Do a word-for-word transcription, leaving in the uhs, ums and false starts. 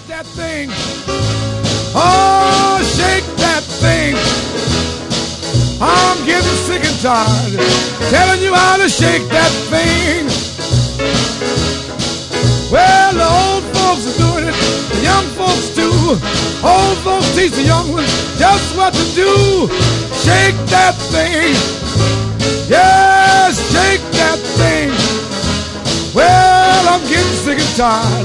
that thing. Oh, shake that thing. I'm getting sick and tired telling you how to shake that thing. Well, the old folks are doing it, the young folks too. Old folks teach the young ones just what to do. Shake that thing. Yes, shake that thing. Well, I'm getting sick and tired